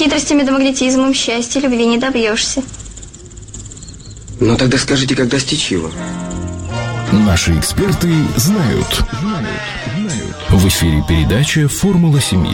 Хитростями да магнетизмом счастья, любви не добьешься. Ну тогда скажите, как достичь его? Наши эксперты знают. В эфире передача «Формула семьи».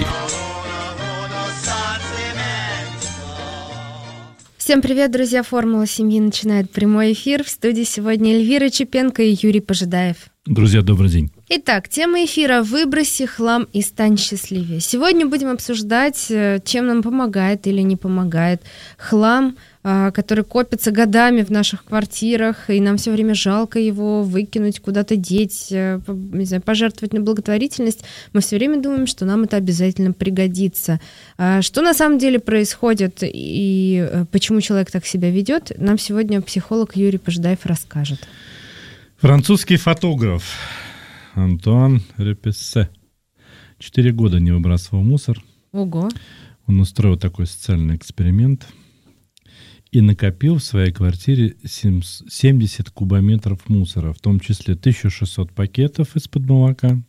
Всем привет, друзья! «Формула семьи» начинает прямой эфир. В студии сегодня Эльвира Чепенко и Юрий Пожидаев. Друзья, добрый день. Итак, тема эфира «Выброси хлам и стань счастливее». Сегодня будем обсуждать, чем нам помогает или не помогает хлам, который копится годами в наших квартирах, и нам все время жалко его выкинуть, куда-то деть, не знаю, пожертвовать на благотворительность. Мы все время думаем, что нам это обязательно пригодится. Что на самом деле происходит и почему человек так себя ведет, нам сегодня психолог Юрий Пожидаев расскажет. Французский фотограф Антуан Репессе 4 года не выбрасывал мусор. Ого! Он устроил такой социальный эксперимент и накопил в своей квартире 70 кубометров мусора, в том числе 1600 пакетов из-под молока,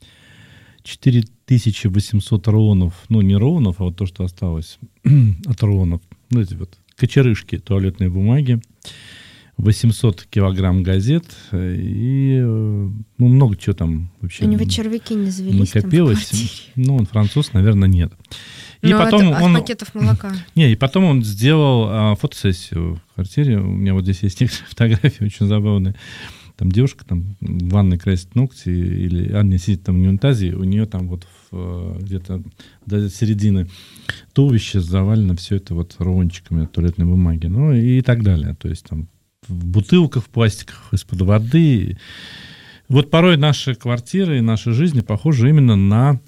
4800 рулонов, ну не рулонов, а вот то, что осталось от рулонов, ну эти вот кочерышки туалетной бумаги, 800 килограмм газет и много чего там вообще. У него червяки не завелись накопилось. Там в квартире. Ну, он француз, наверное, нет. И но потом это он... от пакетов молока. Не, и потом он сделал фотосессию в квартире. У меня вот здесь есть некоторые фотографии очень забавные. Там девушка там в ванной красит ногти, или Аня сидит там в унитазе, у нее там вот где-то до середины туловища завалено все это вот рулончиками туалетной бумаги. Ну и так далее. То есть там в бутылках, в пластиках из-под воды. Вот порой наши квартиры и наши жизни похожи именно на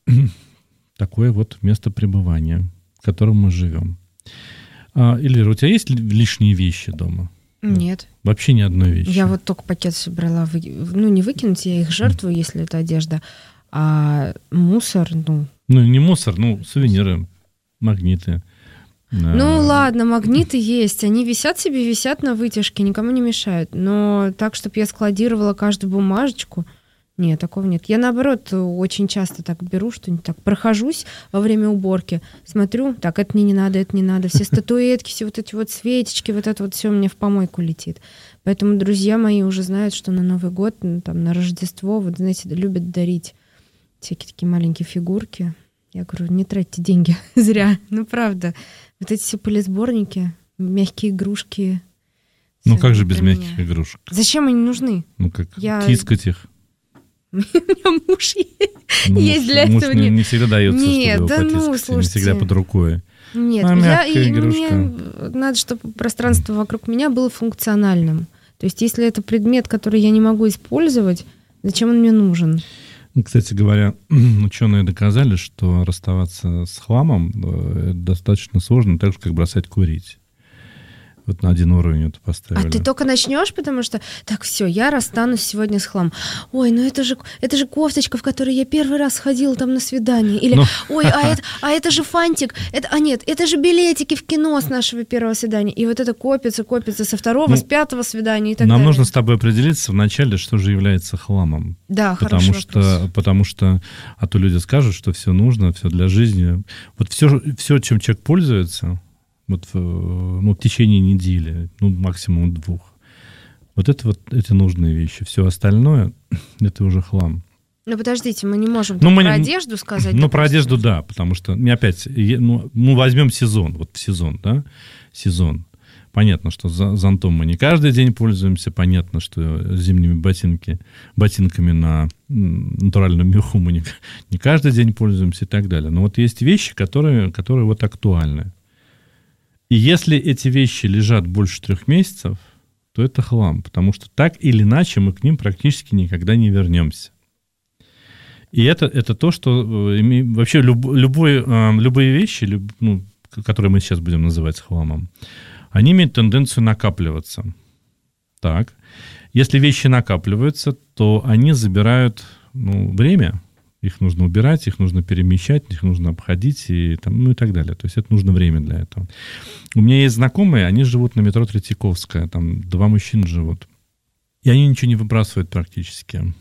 такое вот место пребывания, в котором мы живем. Эльвира, у тебя есть лишние вещи дома? Нет. Вообще ни одной вещи? Я вот только пакет собрала. Не выкинуть, я их жертвую, если это одежда. А мусор, Ну, не мусор, сувениры, магниты. Ладно, магниты есть, они висят на вытяжке, никому не мешают, но так, чтобы я складировала каждую бумажечку, нет, такого нет. Я, наоборот, очень часто так беру что-нибудь, так прохожусь во время уборки, смотрю, так, это мне не надо, все статуэтки, все вот эти вот свечечки, вот это вот все у меня в помойку летит. Поэтому друзья мои уже знают, что на Новый год, там, на Рождество, вот, знаете, любят дарить всякие такие маленькие фигурки. Я говорю, не тратьте деньги зря, правда. Вот эти все пылесборники, мягкие игрушки. Как же без мягких игрушек? Зачем они нужны? Тискать их. У меня муж есть для этого. Муж не всегда дается, чтобы его потискать, слушайте. не всегда под рукой. Нет, мне надо, чтобы пространство вокруг меня было функциональным. То есть, если это предмет, который я не могу использовать, зачем он мне нужен? Кстати говоря, ученые доказали, что расставаться с хламом достаточно сложно, так же, как бросать курить. Вот на один уровень это поставили. А ты только начнешь, потому что так, все, я расстанусь сегодня с хламом. Ой, это же кофточка, в которой я первый раз ходила там на свидание. Или, это же фантик. Это же билетики в кино с нашего первого свидания. И вот это копится со второго, с пятого свидания и так далее. Нам нужно с тобой определиться вначале, что же является хламом. Да, хороший вопрос. Потому что, а то люди скажут, что все нужно, все для жизни. Вот все, чем человек пользуется, в течение недели, максимум 2. Это нужные вещи. Все остальное — это уже хлам. Подождите, мы не можем про одежду сказать. Про одежду, да, потому что, опять, возьмем сезон, в сезон, да, сезон. Понятно, что зонтом мы не каждый день пользуемся, понятно, что зимними ботинками на натуральном меху мы не каждый день пользуемся и так далее. Но есть вещи, которые актуальны. И если эти вещи лежат больше 3 месяцев, то это хлам, потому что так или иначе мы к ним практически никогда не вернемся. И это то, что вообще любые вещи, которые мы сейчас будем называть хламом, они имеют тенденцию накапливаться. Так. Если вещи накапливаются, то они забирают время. Их нужно убирать, их нужно перемещать, их нужно обходить и так далее. То есть это нужно время для этого. У меня есть знакомые, они живут на метро Третьяковская, там 2 мужчины живут. И они ничего не выбрасывают практически.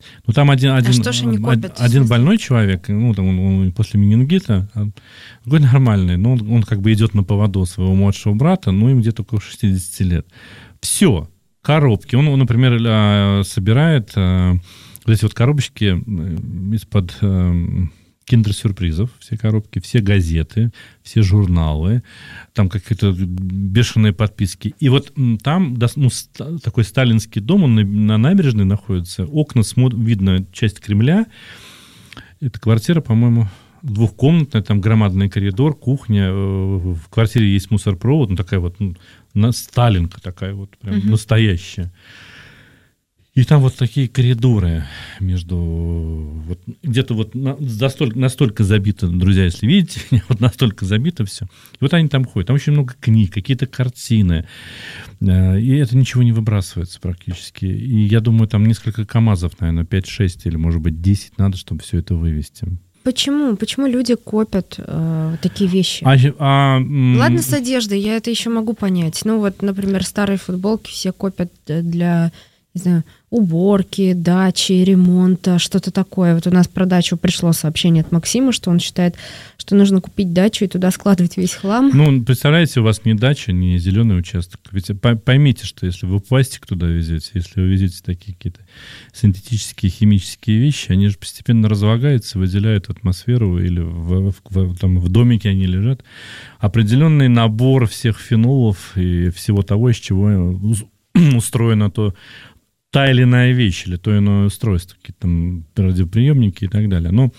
Ну, там что ж они копят? один больной человек, ну, там он после менингита, другой нормальный, но он как бы идет на поводу своего младшего брата, ну, им где-то около 60 лет. Все, коробки. Он, например, собирает вот эти вот коробочки из-под киндер-сюрпризов, все коробки, все газеты, все журналы, там какие-то бешеные подписки. И вот там такой сталинский дом, он на набережной находится, окна, видно часть Кремля. Это квартира, по-моему, двухкомнатная, там громадный коридор, кухня, в квартире есть мусоропровод, ну такая вот сталинка такая вот, прям настоящая. И там вот такие коридоры между... Вот, где-то вот настолько забито, друзья, если видите, вот настолько забито все. И вот они там ходят. Там очень много книг, какие-то картины. И это ничего не выбрасывается практически. И я думаю, там несколько КАМАЗов, наверное, 5-6 или, может быть, 10 надо, чтобы все это вывести. Почему? Почему люди копят такие вещи? Ладно, с одеждой, я это еще могу понять. Ну вот, например, старые футболки все копят для... не знаю, уборки, дачи, ремонта, что-то такое. Вот у нас про дачу пришло сообщение от Максима, что он считает, что нужно купить дачу и туда складывать весь хлам. Ну, представляете, у вас не дача, не зеленый участок. Ведь поймите, что если вы пластик туда везете, если вы везете такие какие-то синтетические, химические вещи, они же постепенно разлагаются, выделяют атмосферу, или в домике они лежат. Определенный набор всех фенолов и всего того, из чего устроено та или иная вещь, или то иное устройство, какие-то там радиоприемники и так далее. Но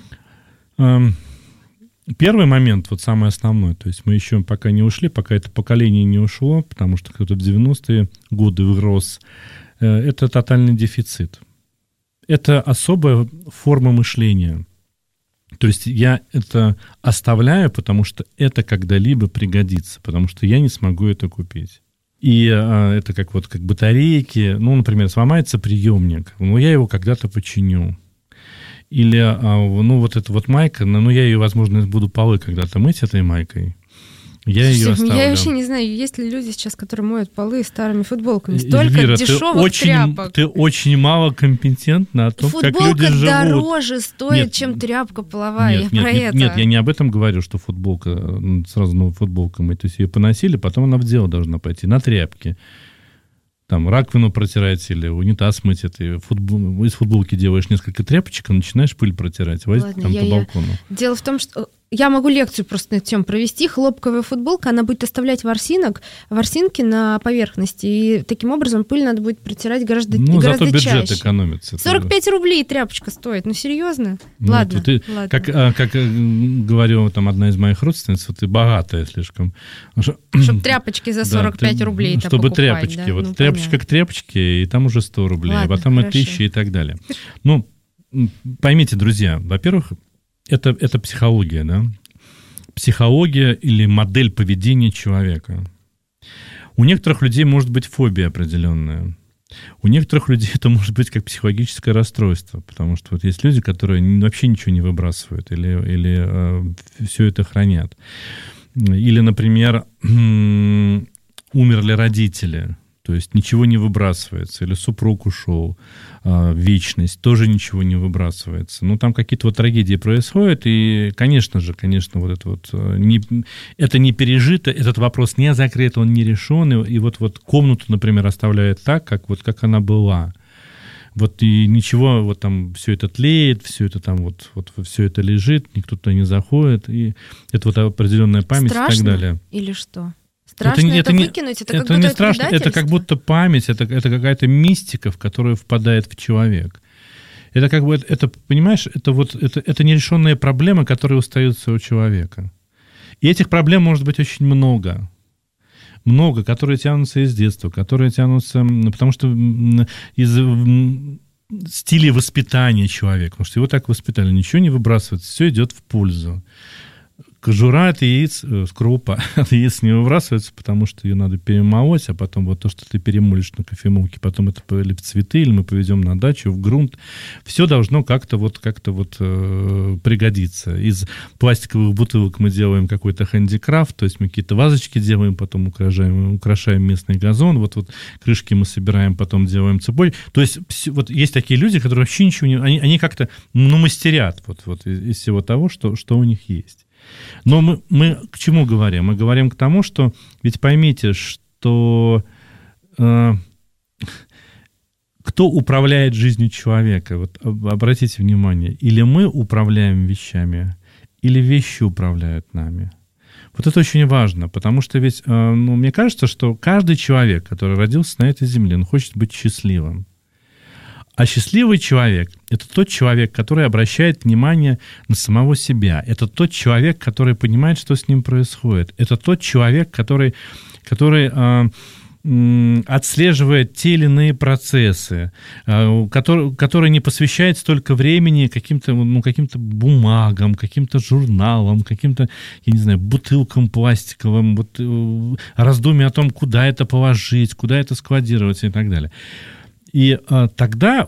первый момент, вот самый основной, то есть мы еще пока не ушли, пока это поколение не ушло, потому что кто-то в 90-е годы вырос, это тотальный дефицит. Это особая форма мышления. То есть я это оставляю, потому что это когда-либо пригодится, потому что я не смогу это купить. И это как батарейки. Ну, например, сломается приемник. Ну, я его когда-то починю. Или, вот эта вот майка, я ее, возможно, буду полы когда-то мыть этой майкой. Я ее оставлю. Я вообще не знаю, есть ли люди сейчас, которые моют полы старыми футболками. Столько Эльвира, дешевых тряпок. Ты очень мало компетентна о том, как люди живут. Футболка дороже стоит, чем тряпка половая. Нет, я не об этом говорю, что футболка, сразу новая футболка мы. То есть ее поносили, потом она в дело должна пойти, на тряпки. Там раковину протирать или унитаз мыть. Из футболки делаешь несколько тряпочек, и начинаешь пыль протирать. Возить там по балкону. Дело в том, что я могу лекцию просто на эту тему провести. Хлопковая футболка, она будет оставлять ворсинки на поверхности. И таким образом пыль надо будет протирать гораздо чаще. Зато бюджет экономится. 45 рублей тряпочка стоит. Ну, серьезно? Ладно. Как говорила там одна из моих родственниц, ты богатая слишком. Чтобы тряпочки за 45 рублей чтобы покупать. Тряпочки. Да? Вот тряпочка к тряпочке, и там уже 100 рублей. Ладно, а потом и 1000 и так далее. Ну, поймите, друзья, во-первых, это психология, да? Психология или модель поведения человека. У некоторых людей может быть фобия определенная. У некоторых людей это может быть как психологическое расстройство, потому что вот есть люди, которые вообще ничего не выбрасывают или все это хранят. Или, например, умерли родители, то есть ничего не выбрасывается, или супруг ушел в вечность, тоже ничего не выбрасывается. Ну, там какие-то вот трагедии происходят, и, конечно, вот это вот это не пережито, этот вопрос не закрыт, он не решен, и вот комнату, например, оставляет так, как она была. Вот и ничего, вот там все это тлеет, все это там вот все это лежит, никто туда не заходит, и это вот определенная память. Страшно? И так далее. Или что? Страшно это выкинуть? Это как будто не страшно, это как будто память, это какая-то мистика, в которую впадает в человек. Это как бы, понимаешь, это нерешенные проблемы, которые остаются у человека. И этих проблем может быть очень много. Много, которые тянутся из детства, которые тянутся, потому что из стилей воспитания человека, потому что его так воспитали, ничего не выбрасывается, все идет в пользу. кожура от яиц, скорлупа от яиц не выбрасывается, потому что ее надо перемолоть, а потом вот то, что ты перемолишь на кофемолке, потом это или в цветы, или мы повезем на дачу, в грунт. Все должно как-то пригодиться. Из пластиковых бутылок мы делаем какой-то хэндикрафт, то есть мы какие-то вазочки делаем, потом украшаем местный газон, вот крышки мы собираем, потом делаем цепочку. То есть вот есть такие люди, которые вообще ничего не... Они как-то, мастерят вот из всего того, что у них есть. Но мы к чему говорим? Мы говорим к тому, что... Ведь поймите, что... Кто управляет жизнью человека? Вот обратите внимание. Или мы управляем вещами, или вещи управляют нами. Вот это очень важно, потому что ведь, мне кажется, что каждый человек, который родился на этой земле, он хочет быть счастливым. А счастливый человек – это тот человек, который обращает внимание на самого себя. Это тот человек, который понимает, что с ним происходит. Это тот человек, который отслеживает те или иные процессы, который не посвящает столько времени каким-то бумагам, каким-то журналам, каким-то, я не знаю, бутылкам пластиковым, раздумья о том, куда это положить, куда это складировать и так далее. И тогда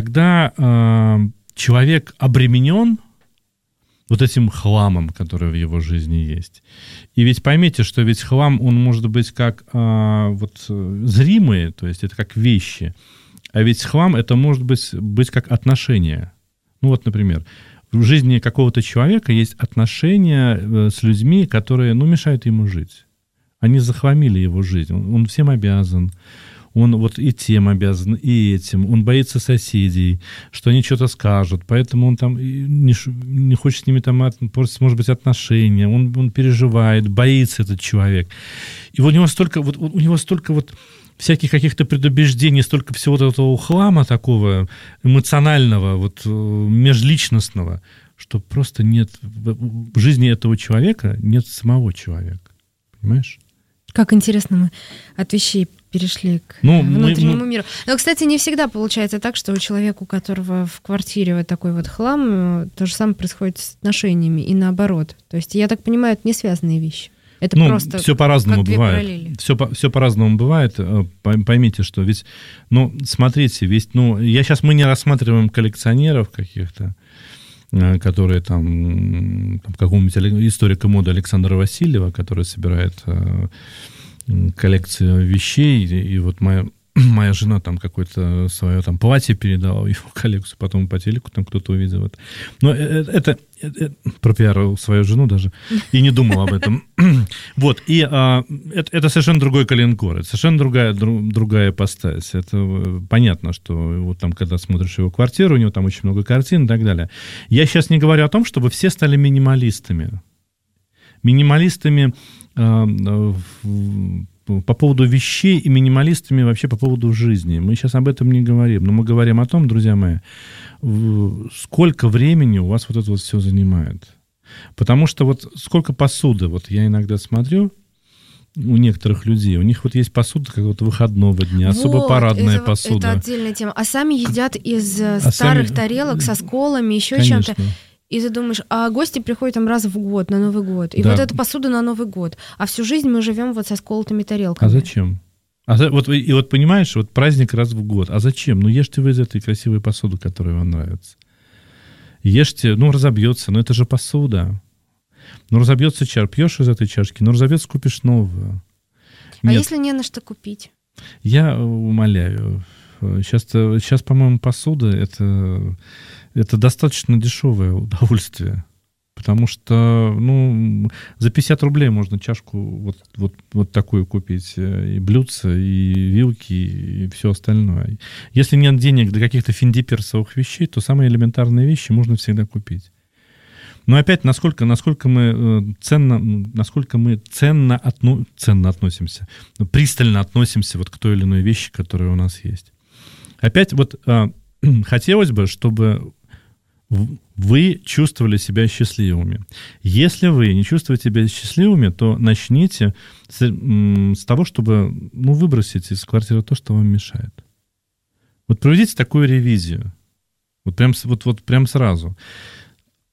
человек обременен вот этим хламом, который в его жизни есть. И ведь поймите, что ведь хлам, он может быть как зримый, то есть это как вещи, а ведь хлам это может быть как отношения. Например, в жизни какого-то человека есть отношения с людьми, которые, мешают ему жить. Они захламили его жизнь, он всем обязан. Он и тем обязан, и этим. Он боится соседей, что они что-то скажут. Поэтому он там не хочет с ними портить, может быть, отношения. Он переживает, боится этот человек. И у него столько всяких каких-то предубеждений, столько всего этого хлама такого эмоционального, межличностного, что просто нет в жизни этого человека нет самого человека. Понимаешь? Как интересно мы от вещей перешли к внутреннему миру. Но, кстати, не всегда получается так, что у человека, у которого в квартире вот такой вот хлам, то же самое происходит с отношениями и наоборот. То есть, я так понимаю, это не связанные вещи. Это просто все по-разному бывает. Параллели. Все по-разному бывает. Поймите, что ведь, смотрите, мы не рассматриваем коллекционеров каких-то, которые какого-нибудь историка моды Александра Васильева, который собирает коллекцию вещей, и моя жена какое-то свое платье передала в его коллекцию, потом по телеку кто-то увидел это. Но это пропиарил свою жену даже, и не думал об этом. Это совершенно другой коленкор, это совершенно другая ипостась. Это понятно, что когда смотришь его квартиру, у него там очень много картин и так далее. Я сейчас не говорю о том, чтобы все стали минималистами. Минималистами по поводу вещей и минималистами вообще по поводу жизни. Мы сейчас об этом не говорим, но мы говорим о том, друзья мои, сколько времени у вас это все занимает. Потому что сколько посуды, я иногда смотрю у некоторых людей, у них есть посуда какого-то выходного дня, особо парадная посуда. Это отдельная тема. А сами едят из старых тарелок со сколами, еще чем-то. И ты думаешь, а гости приходят раз в год, на Новый год. И эта посуда на Новый год. А всю жизнь мы живем со сколотыми тарелками. А зачем? Понимаешь, праздник раз в год. А зачем? Ешьте вы из этой красивой посуды, которая вам нравится. Ешьте, разобьется, но это же посуда. Разобьется пьешь из этой чашки, разобьется, купишь новую. А если не на что купить? Я умоляю. Сейчас, по-моему, посуда это достаточно дешевое удовольствие. Потому что, за 50 рублей можно чашку такую купить, и блюдца, и вилки, и все остальное. Если нет денег для каких-то финдиперсовых вещей, то самые элементарные вещи можно всегда купить. Но опять, насколько мы ценно относимся, пристально относимся к той или иной вещи, которая у нас есть. Опять хотелось бы, чтобы вы чувствовали себя счастливыми. Если вы не чувствуете себя счастливыми, то начните с того, чтобы выбросить из квартиры то, что вам мешает. Проведите такую ревизию. Прям сразу.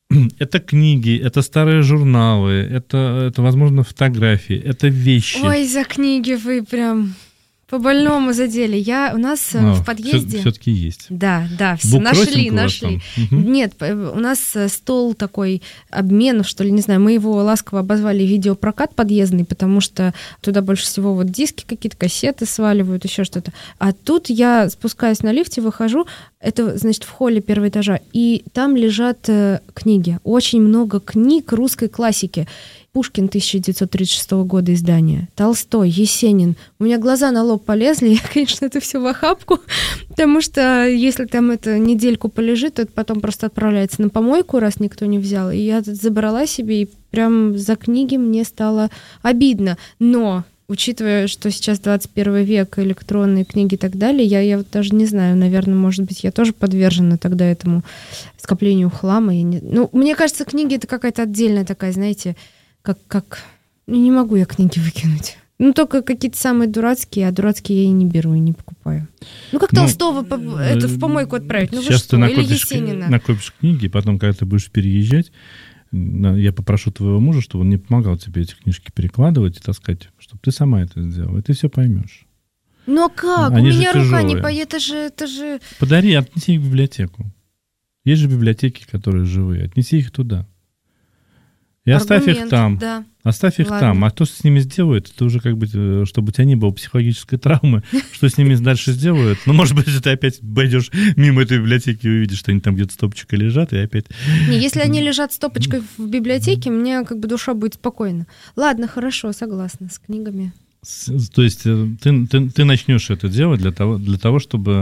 это книги, это старые журналы, это возможно, фотографии, это вещи. Ой, за книги вы прям по-больному задели. У нас в подъезде... Все-таки есть. Да, Буккроссинг нашли. Нет, у нас стол такой обменов, что ли, не знаю, мы его ласково обозвали видеопрокат подъездный, потому что туда больше всего вот диски какие-то, кассеты сваливают, еще что-то. А тут я спускаюсь на лифте, выхожу, это, значит, в холле первого этажа, и там лежат книги. Очень много книг русской классики. Пушкин 1936 года издания, Толстой, Есенин. У меня глаза на лоб полезли, я, конечно, это все в охапку, потому что если там это недельку полежит, то это потом просто отправляется на помойку, раз никто не взял. И я забрала себе, и прям за книги мне стало обидно. Но, учитывая, что сейчас 21 век, электронные книги и так далее, я вот даже не знаю, наверное, может быть, я тоже подвержена тогда этому скоплению хлама. Ну, мне кажется, книги — это какая-то отдельная такая, знаете, не могу я книги выкинуть. Ну, только какие-то самые дурацкие, а дурацкие я и не беру, и не покупаю. Ну, как Толстого это в помойку отправить? Ну, сейчас вы что? Ты Или Есенина? накопишь книги, и потом, когда ты будешь переезжать, я попрошу твоего мужа, чтобы он не помогал тебе эти книжки перекладывать и таскать, чтобы ты сама это сделала, и ты все поймешь. Ну, а как? Они У меня рука не тяжелые. поедет, это же... Подари, отнеси их в библиотеку. Есть же библиотеки, которые живые. Отнеси их туда. И оставь их там. Да. Оставь их Ладно. там. А то, что с ними сделают, это уже как бы, чтобы у тебя не было психологической травмы, что с ними дальше сделают. Ну, может быть, ты опять пойдешь мимо этой библиотеки и увидишь, что они там где-то стопочкой лежат, и опять... Не, если они лежат стопочкой в библиотеке, мне как бы душа будет спокойна. Ладно, хорошо, согласна, с книгами. То есть ты начнешь это делать для того, чтобы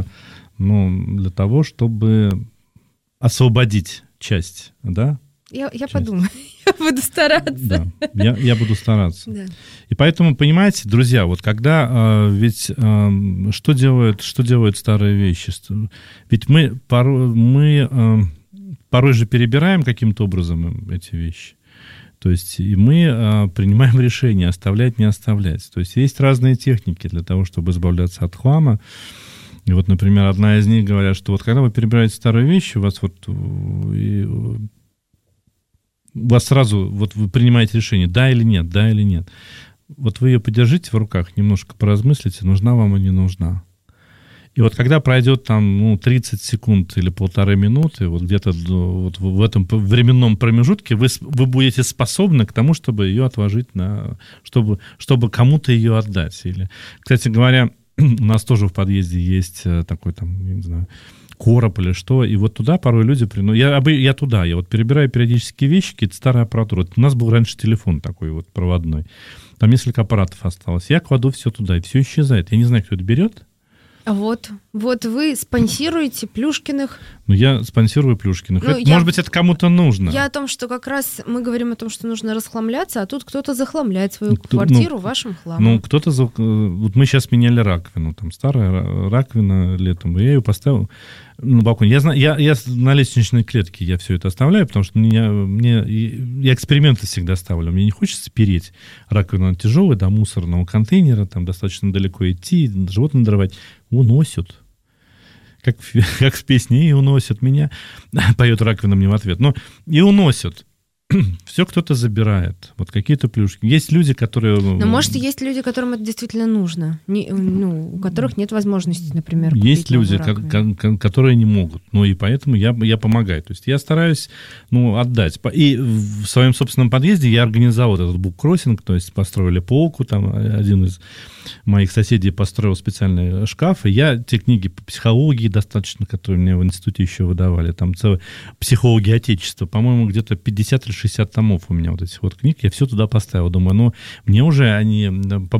освободить часть, да? Я подумаю, я буду стараться. Да, я буду стараться. Да. И поэтому, понимаете, друзья, вот когда что делают старые вещи? Ведь мы порой же перебираем каким-то образом эти вещи. То есть и мы принимаем решение, оставлять, не оставлять. То есть есть разные техники для того, чтобы избавляться от хлама. И вот, например, одна из них говорят, что вот когда вы перебираете старые вещи, у вас сразу, вот вы принимаете решение, да или нет, да или нет. Вот вы ее подержите в руках, немножко поразмыслите, нужна вам или не нужна. И вот когда пройдет там 30 секунд или 1,5 минуты, вот где-то вот в этом временном промежутке вы будете способны к тому, чтобы ее отложить, чтобы кому-то ее отдать. Или, кстати говоря, у нас тоже в подъезде есть такой там, я не знаю, короб или что, и вот туда порой люди приносят. Я вот перебираю периодически вещи, какие-то старые аппаратуры. Вот у нас был раньше телефон такой вот проводной. Там несколько аппаратов осталось. Я кладу все туда, и все исчезает. Я не знаю, кто это берет. Вот вы спонсируете Плюшкиных. Ну, я спонсирую Плюшкиных. Может быть, это кому-то нужно. Я о том, что как раз мы говорим о том, что нужно расхламляться, а тут кто-то захламляет свою квартиру вашим хламом. Ну, кто-то... Вот мы сейчас меняли раковину. Там старая раковина летом. И я ее поставил на балконе. Я на лестничной клетке я все это оставляю, потому что я эксперименты всегда ставлю. Мне не хочется переть раковину тяжелую до мусорного контейнера, там достаточно далеко идти, животное надрывать. Уносят. Как в песне, и уносят меня. Поет раковина мне в ответ. Но и уносят. Все кто-то забирает. Вот какие-то плюшки. Есть люди, которые... Но, может, есть люди, которым это действительно нужно. У которых нет возможности, например, купить есть люди, которые не могут. Ну, и поэтому я помогаю. То есть я стараюсь отдать. И в своем собственном подъезде я организовал этот буккроссинг, то есть построили полку, там один из моих соседей построил специальный шкаф, и я те книги по психологии достаточно, которые мне в институте еще выдавали, там целые психологи Отечества, по-моему, где-то 50 или 60 томов у меня вот этих вот книг, я все туда поставил. Думаю, мне уже они по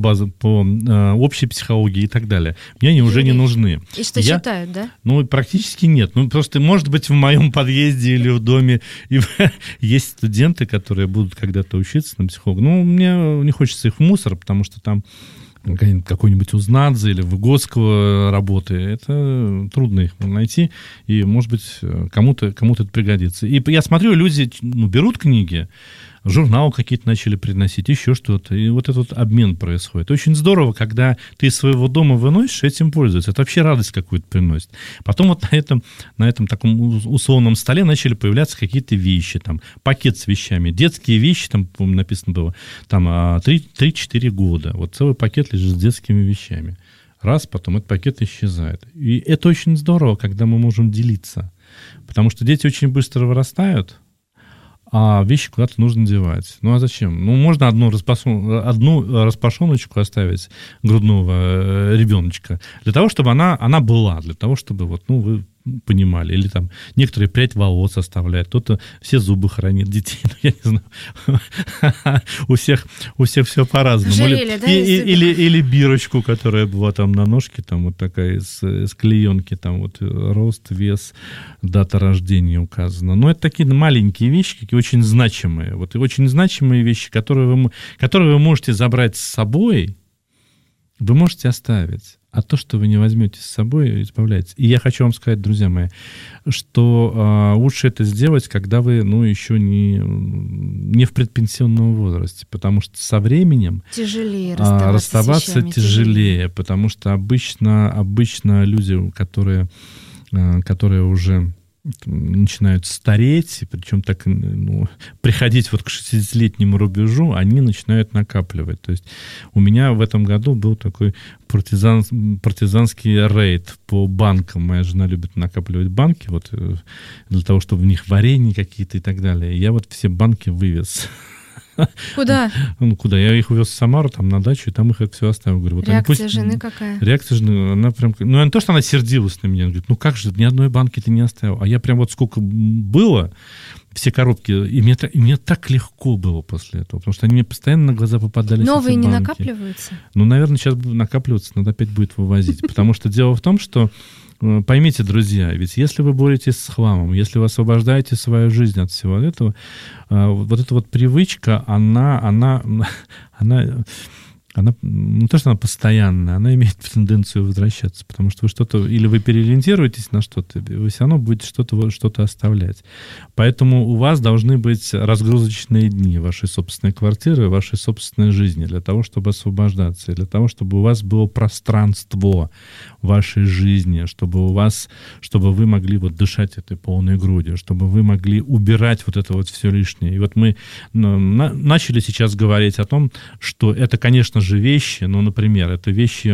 общей психологии и так далее, мне они уже не нужны. И что, читают, да? Практически нет. Просто, может быть, в моем подъезде или в доме есть студенты, которые будут когда-то учиться на психолога. Мне не хочется их в мусор, потому что там какой-нибудь Узнадзе или Выгодского работы, это трудно их найти, и, может быть, кому-то это пригодится. И я смотрю, люди берут книги, журналы какие-то начали приносить, еще что-то. И вот этот вот обмен происходит. Очень здорово, когда ты из своего дома выносишь, этим пользуешься. Это вообще радость какую-то приносит. Потом вот на этом таком условном столе начали появляться какие-то вещи. Там, пакет с вещами. Детские вещи, там, по-моему, написано было, там 3-4 года. Вот целый пакет лежит с детскими вещами. Раз, потом этот пакет исчезает. И это очень здорово, когда мы можем делиться. Потому что дети очень быстро вырастают, а вещи куда-то нужно девать. Ну, а зачем? Ну, можно одну распашоночку оставить грудного ребеночка для того, чтобы она была, для того, чтобы вот, ну, вы понимали. Или там некоторые прядь волос оставляют, кто-то все зубы хранит детей, ну, я не знаю. У всех все по-разному. Ожерелье, да, или бирочку, которая была там на ножке, там вот такая из клеенки, там вот рост, вес, дата рождения указана. Но это такие маленькие вещи, какие очень значимые. Вот и очень значимые вещи, которые вы можете забрать с собой, вы можете оставить. А то, что вы не возьмете с собой, избавляйтесь. И я хочу вам сказать, друзья мои, что лучше это сделать, когда вы, ну, еще не в предпенсионном возрасте, потому что со временем тяжелее расставаться тяжелее, потому что обычно люди, которые уже начинают стареть, причем так, ну, приходить вот к 60-летнему рубежу, они начинают накапливать. То есть у меня в этом году был такой партизанский рейд по банкам. Моя жена любит накапливать банки, вот, для того, чтобы в них варенье какие-то и так далее. Я вот все банки вывез. Куда? Ну, куда? Я их увез в Самару, там, на дачу, и там их это все оставил. Говорю, вот реакция жены какая? Реакция жены, она прям... Ну, не то, что она сердилась на меня, она говорит, ну, как же, ни одной банки ты не оставил. А я прям вот сколько было, все коробки, и мне так легко было после этого, потому что они мне постоянно на глаза попадались. Новые не накапливаются? Ну, наверное, сейчас будут накапливаться, надо опять будет вывозить. Потому что дело в том, что поймите, друзья, ведь если вы боретесь с хламом, если вы освобождаете свою жизнь от всего этого, вот эта вот привычка, она не то, что она постоянная, она имеет тенденцию возвращаться, потому что вы что-то, или вы переориентируетесь на что-то, вы все равно будете что-то оставлять. Поэтому у вас должны быть разгрузочные дни вашей собственной квартиры, вашей собственной жизни, для того, чтобы освобождаться, для того, чтобы у вас было пространство в вашей жизни, чтобы вы могли вот дышать этой полной грудью, чтобы вы могли убирать вот это вот все лишнее. И вот мы начали сейчас говорить о том, что это, конечно же, вещи, ну, например, это вещи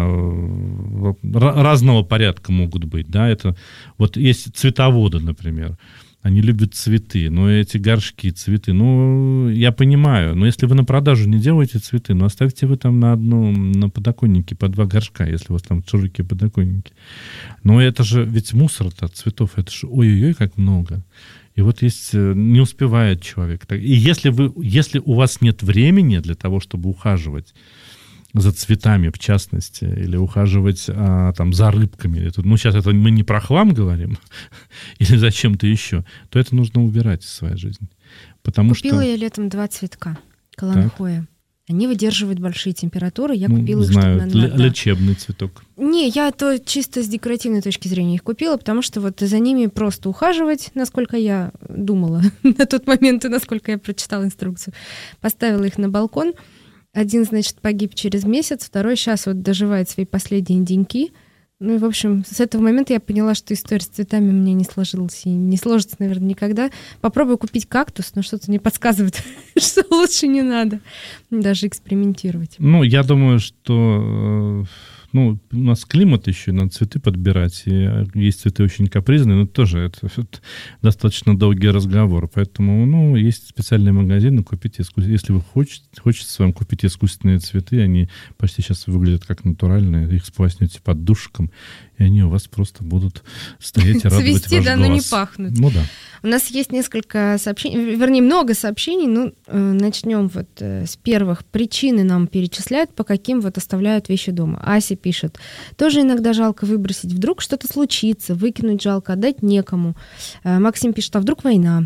разного порядка могут быть, да, это вот есть цветоводы, например, они любят цветы, но эти горшки, цветы, ну, я понимаю, но если вы на продажу не делаете цветы, ну, оставьте вы там на подоконнике по 2 горшка, если у вас там широкие подоконники. Но это же, ведь мусор-то от цветов, это же ой-ой-ой, как много. И вот есть, не успевает человек. И если у вас нет времени для того, чтобы ухаживать за цветами, в частности, или ухаживать там, за рыбками, ну, сейчас это мы не про хлам говорим, или за чем-то еще, то это нужно убирать из своей жизни. Купила я летом 2 цветка каланхоя. Они выдерживают большие температуры. Я купила их, знаю, лечебный цветок. Не, я то чисто с декоративной точки зрения их купила, потому что вот за ними просто ухаживать, насколько я думала на тот момент и насколько я прочитала инструкцию. Поставила их на балкон. Один, значит, погиб через месяц, второй сейчас вот доживает свои последние деньки. Ну и, в общем, с этого момента я поняла, что история с цветами мне не сложилась и не сложится, наверное, никогда. Попробую купить кактус, но что-то мне подсказывает, что лучше не надо даже экспериментировать. Ну, я думаю, что... Ну, у нас климат еще, надо цветы подбирать, и есть цветы очень капризные, но тоже это достаточно долгий разговор, поэтому, ну, есть специальные магазины, купите, если вы хочется вам купить искусственные цветы, они почти сейчас выглядят как натуральные, их сполоснете под душиком, и они у вас просто будут стоять и радовать цвести, ваш да, глаз. но не пахнут. Ну да. У нас есть несколько сообщений, вернее, много сообщений. Ну, начнем вот с первых. Причины нам перечисляют, по каким вот оставляют вещи дома. Ася пишет. Тоже иногда жалко выбросить. Вдруг что-то случится, выкинуть жалко, отдать некому. Максим пишет, а вдруг война?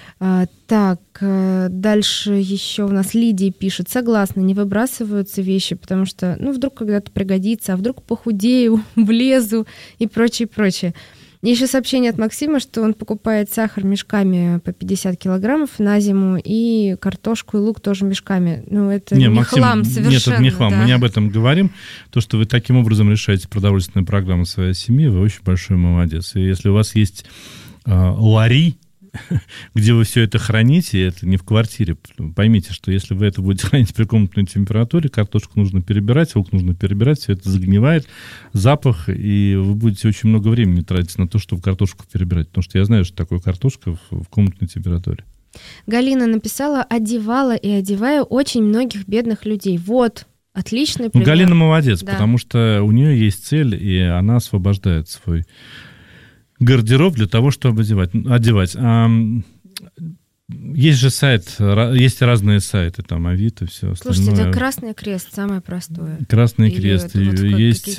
Так, дальше еще у нас Лидия пишет. Согласна, не выбрасываются вещи, потому что, ну, вдруг когда-то пригодится, а вдруг похудею, влезу и прочее, прочее. Еще сообщение от Максима, что он покупает сахар мешками по 50 килограммов на зиму и картошку и лук тоже мешками. Ну, это не Максим, хлам совершенно. Нет, это не хлам. Да. Мы не об этом говорим. То, что вы таким образом решаете продовольственную программу своей семьи, вы очень большой молодец. И если у вас есть лари, где вы все это храните, это не в квартире. Поймите, что если вы это будете хранить при комнатной температуре, картошку нужно перебирать, лук нужно перебирать, все это загнивает, запах, и вы будете очень много времени тратить на то, чтобы картошку перебирать. Потому что я знаю, что такое картошка в комнатной температуре. Галина написала: одевала и одеваю очень многих бедных людей. Вот, отличный пример. Галина молодец, да. Потому что у нее есть цель, и она освобождает свой гардероб для того, чтобы одевать. Есть же сайт, есть разные сайты, там Авито, все остальное. Слушайте, да, Красный Крест самое простое. Красный Крест. Есть,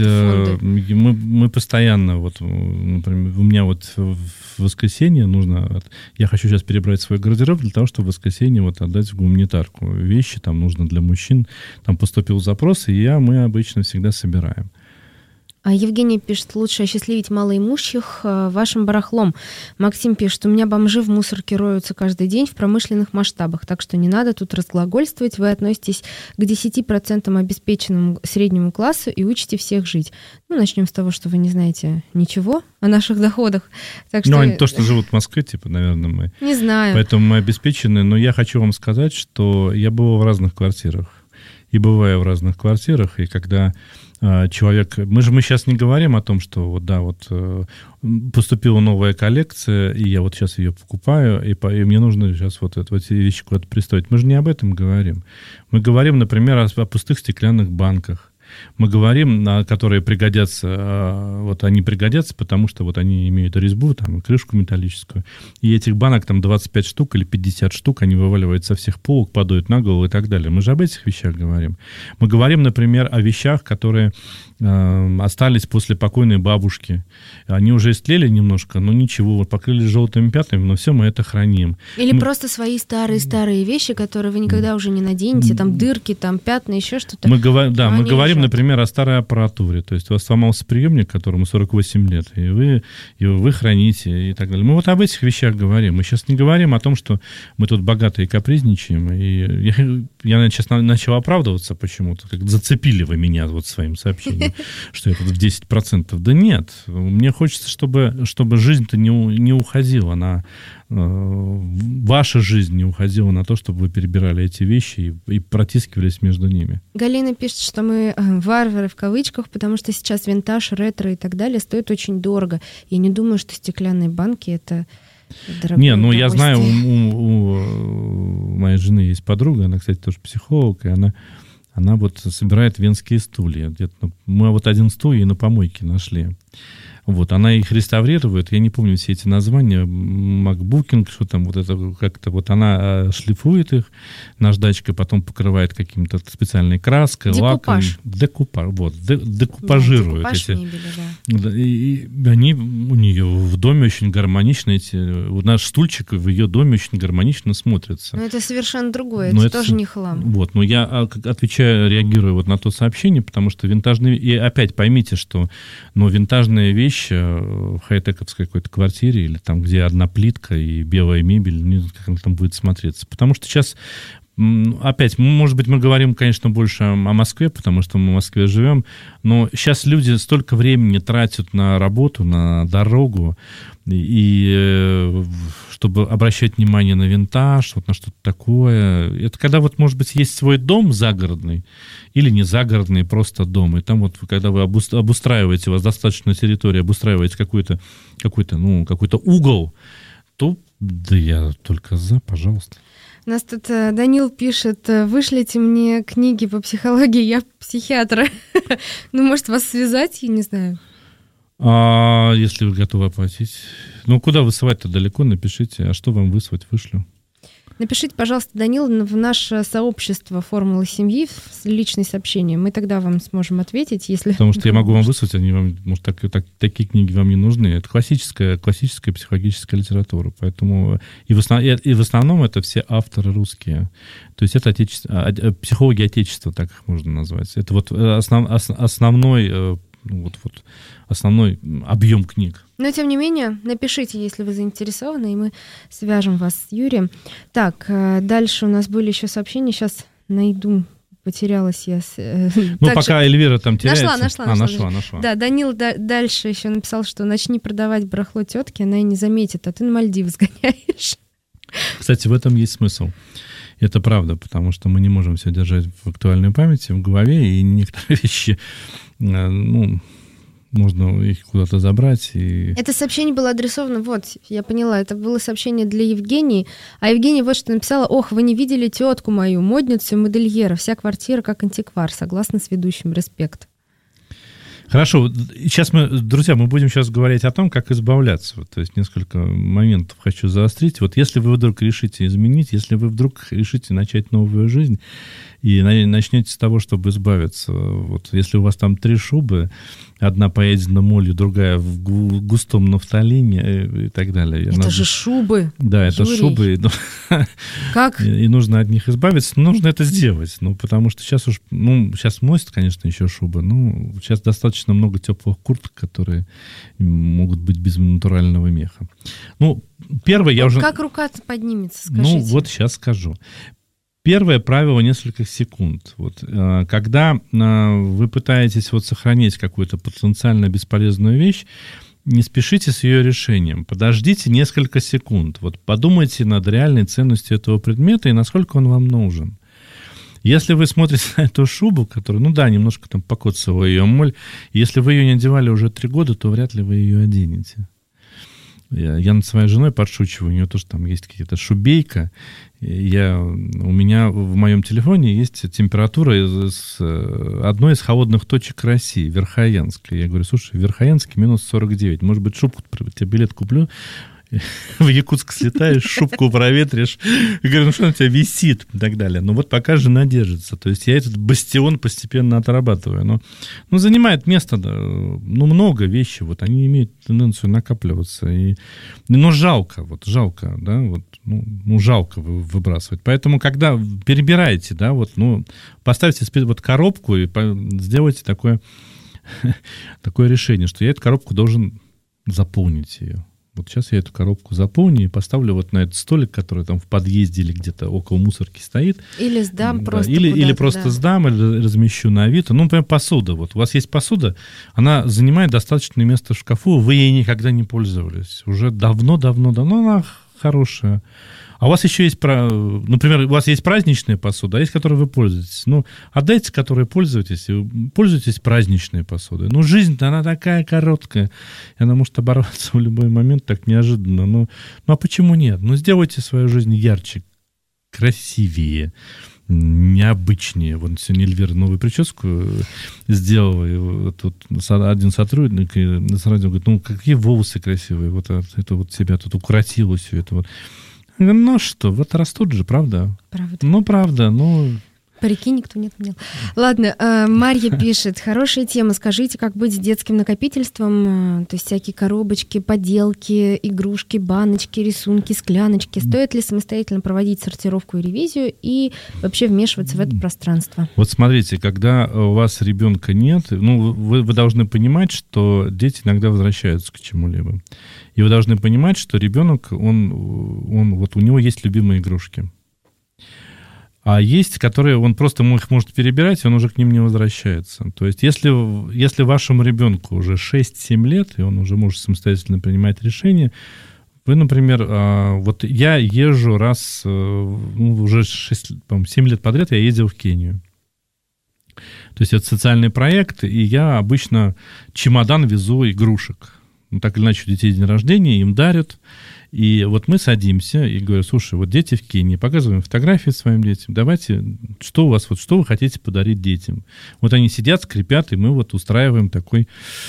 мы постоянно, вот, например, у меня вот в воскресенье нужно, я хочу сейчас перебрать свой гардероб для того, чтобы в воскресенье вот отдать в гуманитарку. Вещи там нужно для мужчин. Там поступил запрос, и мы обычно всегда собираем. А Евгений пишет: лучше осчастливить малоимущих вашим барахлом. Максим пишет: у меня бомжи в мусорке роются каждый день в промышленных масштабах, так что не надо тут разглагольствовать. Вы относитесь к 10% обеспеченному среднему классу и учите всех жить. Ну, начнем с того, что вы не знаете ничего о наших доходах. Так что... они то, что живут в Москве, наверное, мы. Не знаю. Поэтому мы обеспечены. Но я хочу вам сказать, что я бывал в разных квартирах. И бываю в разных квартирах, и когда человек... Мы сейчас не говорим о том, что поступила новая коллекция, и я вот сейчас ее покупаю, и мне нужно сейчас эти вещи куда-то пристроить. Мы же не об этом говорим. Мы говорим, например, о пустых стеклянных банках. Мы говорим, которые пригодятся, они пригодятся, потому что они имеют резьбу, там, крышку металлическую. И этих банок там 25 штук или 50 штук, они вываливают со всех полок, падают на голову и так далее. Мы же об этих вещах говорим. Мы говорим, например, о вещах, которые остались после покойной бабушки. Они уже истлели немножко, но ничего, покрылись желтыми пятнами, но все мы это храним. Или просто свои старые вещи, которые вы никогда уже не наденете, там дырки, там пятна, еще что-то. Мы говорим, например, о старой аппаратуре. То есть у вас сломался приемник, которому 48 лет, и вы его храните и так далее. Мы об этих вещах говорим. Мы сейчас не говорим о том, что мы тут богатые и капризничаем. И я сейчас начал оправдываться почему-то. Как зацепили вы меня своим сообщением, что это в 10%. Да нет. Мне хочется, чтобы жизнь-то не уходила. Ваша жизнь не уходила на то, чтобы вы перебирали эти вещи и протискивались между ними. Галина пишет, что мы варвары в кавычках, потому что сейчас винтаж, ретро и так далее стоит очень дорого. Я не думаю, что стеклянные банки — это дорогое удовольствие. Я знаю, у моей жены есть подруга, она, кстати, тоже психолог, и она собирает венские стулья. Где-то, мы один стул ей на помойке нашли. Она их реставрирует, я не помню все эти названия, макбукинг, что там, она шлифует их наждачкой, потом покрывает каким-то специальной краской, лаком. Декупаж. Декупажирует. Декупаж мебели, да. И они у нее в доме очень гармонично, наш стульчик в ее доме очень гармонично смотрится. Но это совершенно другое, это тоже не хлам. Но я отвечаю, реагирую на то сообщение, потому что винтажные... И опять поймите, что винтажные вещи в хай-тековской какой-то квартире или там, где одна плитка и белая мебель, как она там будет смотреться. Потому что сейчас, опять, может быть, мы говорим, конечно, больше о Москве, потому что мы в Москве живем, но сейчас люди столько времени тратят на работу, на дорогу, и чтобы обращать внимание на винтаж, на что-то такое. Это когда может быть, есть свой дом загородный, или не загородный, просто дом. И там когда вы обустраиваете, у вас достаточно территории, обустраиваете какой-то угол, то да я только за, пожалуйста. У нас тут Данил пишет: вышлите мне книги по психологии, я психиатр. Может, вас связать, я не знаю. Если вы готовы оплатить. Куда высылать-то далеко, напишите. А что вам выслать, вышлю. Напишите, пожалуйста, Данил, в наше сообщество «Формулы семьи» в личные сообщения. Мы тогда вам сможем ответить, если... Потому что я могу вам выслать, они вам, может, такие книги вам не нужны. Это классическая психологическая литература. Поэтому и в основном это все авторы русские. То есть это психологи Отечества, так их можно назвать. Это основной... основной объем книг. Но, тем не менее, напишите, если вы заинтересованы, и мы свяжем вас с Юрием. Так, дальше у нас были еще сообщения. Сейчас найду. Потерялась я. Пока Эльвира там теряется. Нашла. Да, Данил дальше еще написал, что начни продавать барахло тетке, она и не заметит, а ты на Мальдивы сгоняешь. Кстати, в этом есть смысл. Это правда, потому что мы не можем все держать в актуальной памяти, в голове, и некоторые вещи, можно их куда-то забрать. Это сообщение было адресовано, вот, я поняла, это было сообщение для Евгении, а Евгения вот что написала: ох, вы не видели тетку мою, модницу и модельера, вся квартира как антиквар, согласна с ведущим, респект. Хорошо, сейчас друзья, мы будем сейчас говорить о том, как избавляться. То есть несколько моментов хочу заострить. Вот если вы вдруг решите изменить, если вы вдруг решите начать новую жизнь и начнете с того, чтобы избавиться, вот если у вас там 3 шубы, одна поедена молью, другая в густом нафталине и так далее. Это же шубы. Да, это Юрий. шубы. Как? И нужно от них избавиться, но нужно это сделать. Потому что сейчас сейчас носят, конечно, еще шубы, но сейчас достаточно много теплых курток, которые могут быть без натурального меха. Первое, я уже... Как рука-то поднимется, скажите? Вот сейчас скажу. Первое правило — несколько секунд. Когда вы пытаетесь сохранить какую-то потенциально бесполезную вещь, не спешите с ее решением. Подождите несколько секунд. Подумайте над реальной ценностью этого предмета и насколько он вам нужен. Если вы смотрите на эту шубу, которая, немножко там покоцала ее моль, если вы ее не одевали уже 3 года, то вряд ли вы ее оденете. Я над своей женой подшучиваю, у нее тоже там есть какая-то шубейка. У меня в моем телефоне есть температура одной из холодных точек России, Верхоянска. Я говорю: слушай, в Верхоянске минус 49. Может быть, шубку, тебе билет куплю, в Якутск слетаешь, шубку проветришь. Я говорю: что на тебя висит? И так далее. Пока жена держится. То есть я этот бастион постепенно отрабатываю. Но занимает место, много вещей. Они имеют тенденцию накапливаться. Жалко, да, жалко выбрасывать. Поэтому, когда перебираете, да, поставьте коробку и сделайте такое решение, что я эту коробку должен заполнить ее. Сейчас я эту коробку заполню и поставлю на этот столик, который там в подъезде или где-то около мусорки стоит. Или сдам просто или просто сдам, или размещу на Авито. Например, посуда. У вас есть посуда, она занимает достаточное место в шкафу, вы ей никогда не пользовались. Уже давно она хорошая. А у вас еще есть, например, у вас есть праздничная посуда, а есть, которой вы пользуетесь. Отдайте, которой пользуетесь, и пользуйтесь праздничной посудой. Жизнь-то, она такая короткая, и она может оборваться в любой момент так неожиданно. А почему нет? Сделайте свою жизнь ярче, красивее, необычнее. Сегодня Эльвира новую прическу сделала, и тут один сотрудник с радио говорит: какие волосы красивые, это себя тут укоротило все это . Что, растут же, правда? Правда. Правда, Парики никто не отменял. Ладно, Марья пишет: хорошая тема, скажите, как быть с детским накопительством, то есть всякие коробочки, поделки, игрушки, баночки, рисунки, скляночки. Стоит ли самостоятельно проводить сортировку и ревизию и вообще вмешиваться в это пространство? Смотрите, когда у вас ребенка нет, вы должны понимать, что дети иногда возвращаются к чему-либо. И вы должны понимать, что ребенок, у него есть любимые игрушки. А есть, которые он просто их может перебирать, и он уже к ним не возвращается. То есть если вашему ребенку уже 6-7 лет, и он уже может самостоятельно принимать решения, вы, например, я езжу уже 7 лет подряд я ездил в Кению. То есть это социальный проект, и я обычно чемодан везу игрушек. Так или иначе, у детей день рождения, им дарят. И мы садимся и говорю: слушай, дети в Кении, показываем фотографии своим детям, давайте, что у вас, что вы хотите подарить детям. Они сидят, скрипят, и мы устраиваем такой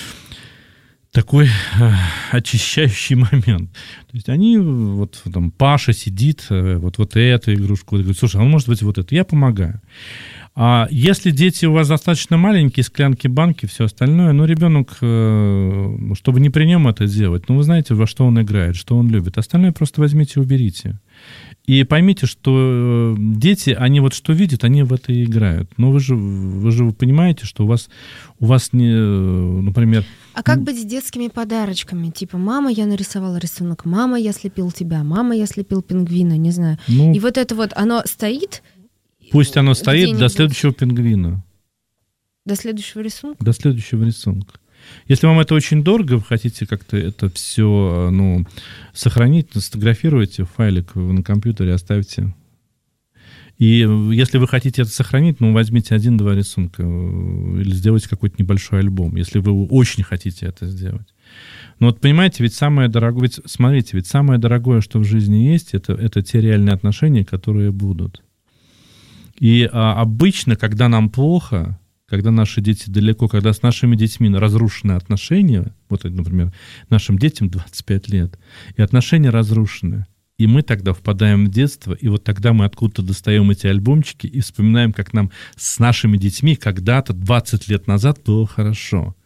очищающий момент. То есть они, там Паша сидит, эту игрушку, говорит: слушай, а может быть это? Я помогаю. А если дети у вас достаточно маленькие, склянки, банки, все остальное, ну, ребенок, чтобы не при нем это делать, ну, вы знаете, во что он играет, что он любит. Остальное просто возьмите и уберите. И поймите, что дети, они вот что видят, они в это и играют. Но вы же понимаете, что у вас не, например... А как быть с детскими подарочками? Типа, мама, я нарисовала рисунок, мама, я слепил тебя, мама, я слепил пингвина, не знаю. Ну, и вот это вот, оно стоит... Пусть оно стоит где-нибудь до следующего пингвина. До следующего рисунка? До следующего рисунка. Если вам это очень дорого, вы хотите как-то это все, ну, сохранить, сфотографируйте файлик на компьютере, оставьте. И если вы хотите это сохранить, ну, возьмите 1-2 рисунка или сделайте какой-то небольшой альбом, если вы очень хотите это сделать. Но вот понимаете, ведь самое дорогое, ведь смотрите, ведь самое дорогое, что в жизни есть, это те реальные отношения, которые будут. И обычно, когда нам плохо, когда наши дети далеко, когда с нашими детьми разрушены отношения, вот, например, нашим детям 25 лет, и отношения разрушены, и мы тогда впадаем в детство, и вот тогда мы откуда-то достаем эти альбомчики и вспоминаем, как нам с нашими детьми когда-то 20 лет назад было хорошо.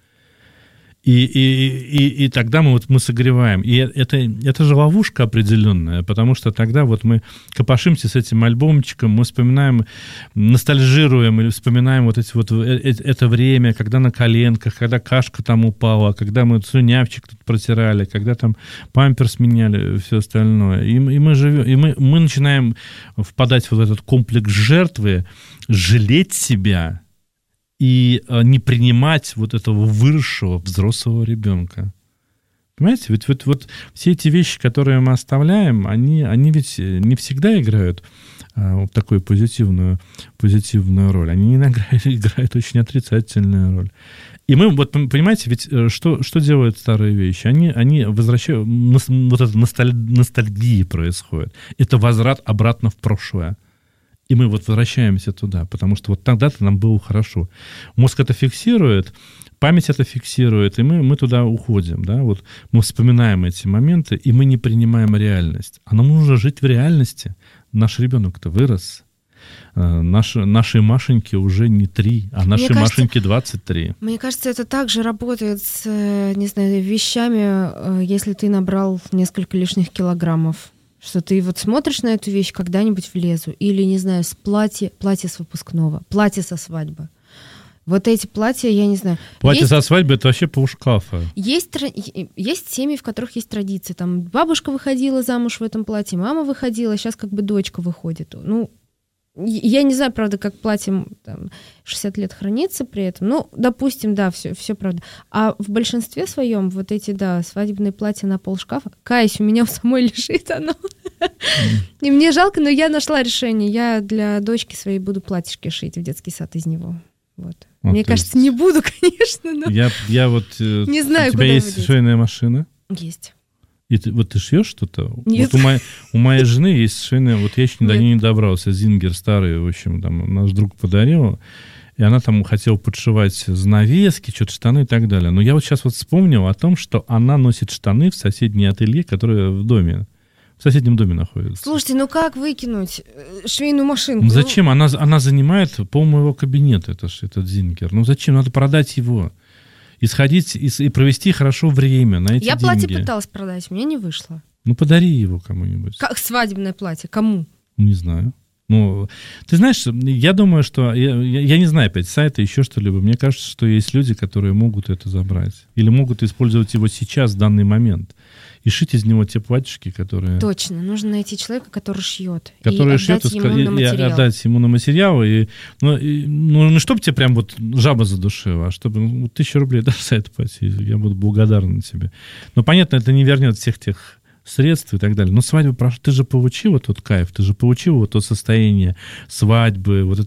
И тогда мы согреваем. И это же ловушка определенная, потому что тогда вот мы копошимся с этим альбомчиком, мы вспоминаем, ностальжируем или вспоминаем вот эти вот это время, когда на коленках, когда кашка там упала, когда мы слюнявчик тут протирали, когда там памперс меняли, все остальное. И мы живем, и мы начинаем впадать в вот этот комплекс жертвы, жалеть себя и не принимать вот этого выросшего взрослого ребенка. Понимаете? Ведь вот все эти вещи, которые мы оставляем, они ведь не всегда играют такую позитивную роль. Они иногда играют очень отрицательную роль. И мы, вот понимаете, ведь что делают старые вещи? Они возвращают, вот эта ностальгия происходит. Это возврат обратно в прошлое. И мы вот возвращаемся туда, потому что вот тогда-то нам было хорошо. Мозг это фиксирует, память это фиксирует, и мы туда уходим. Да? Вот мы вспоминаем эти моменты, и мы не принимаем реальность. А нам нужно жить в реальности. Наш ребенок-то вырос. Наши Машеньки уже не 3, а наши Машеньки 23. Мне кажется, это также работает с, не знаю, вещами, если ты набрал несколько лишних килограммов. Что ты вот смотришь на эту вещь, когда-нибудь влезу. Или, не знаю, с платье с выпускного, платье со свадьбы. Вот эти платья, я не знаю. Платье со свадьбы — это вообще полшкафа. Есть семьи, в которых есть традиции. Там бабушка выходила замуж в этом платье, мама выходила, сейчас как бы дочка выходит. Ну, я не знаю, правда, как платье там, 60 лет хранится при этом. Ну, допустим, да, все правда. А в большинстве своем вот эти, да, свадебные платья на полшкафа, каюсь, у меня у самой лежит оно. И мне жалко, но я нашла решение. Я для дочки своей буду платьишки шить в детский сад из него. Вот. Мне кажется, не буду, конечно, но... Я вот... Не знаю, у тебя есть швейная машина? Есть. И ты шьешь что-то? Нет. Вот у моей жены есть швейная, вот я еще до нее не добрался, Зингер старый, в общем, там наш друг подарил, и она там хотела подшивать занавески, что-то штаны и так далее. Но я вот сейчас вот вспомнил о том, что она носит штаны в соседнее ателье, которое в соседнем доме находится. Слушайте, ну как выкинуть швейную машинку? Ну зачем? Она занимает пол моего кабинета, этот Зингер. Ну зачем? Надо продать его. И сходить, и провести хорошо время на эти деньги. Я платье пыталась продать, у меня не вышло. Ну, подари его кому-нибудь. Как свадебное платье? Кому? Не знаю. Ну, ты знаешь, я думаю, что... Я не знаю, опять, сайта, еще что-либо. Мне кажется, что есть люди, которые могут это забрать. Или могут использовать его сейчас, в данный момент. И шить из него те платьишки, которые... Точно. Нужно найти человека, который шьет. Который и шьет, отдать ему на материал. Отдать ему на материал. Не чтобы тебе прям вот жаба задушила, а чтобы 1000 рублей дашь за это платье. Я буду благодарен тебе. Но, понятно, это не вернет всех тех средств и так далее. Но свадьбу прошла. Ты же получила тот кайф, ты же получила вот то состояние свадьбы, вот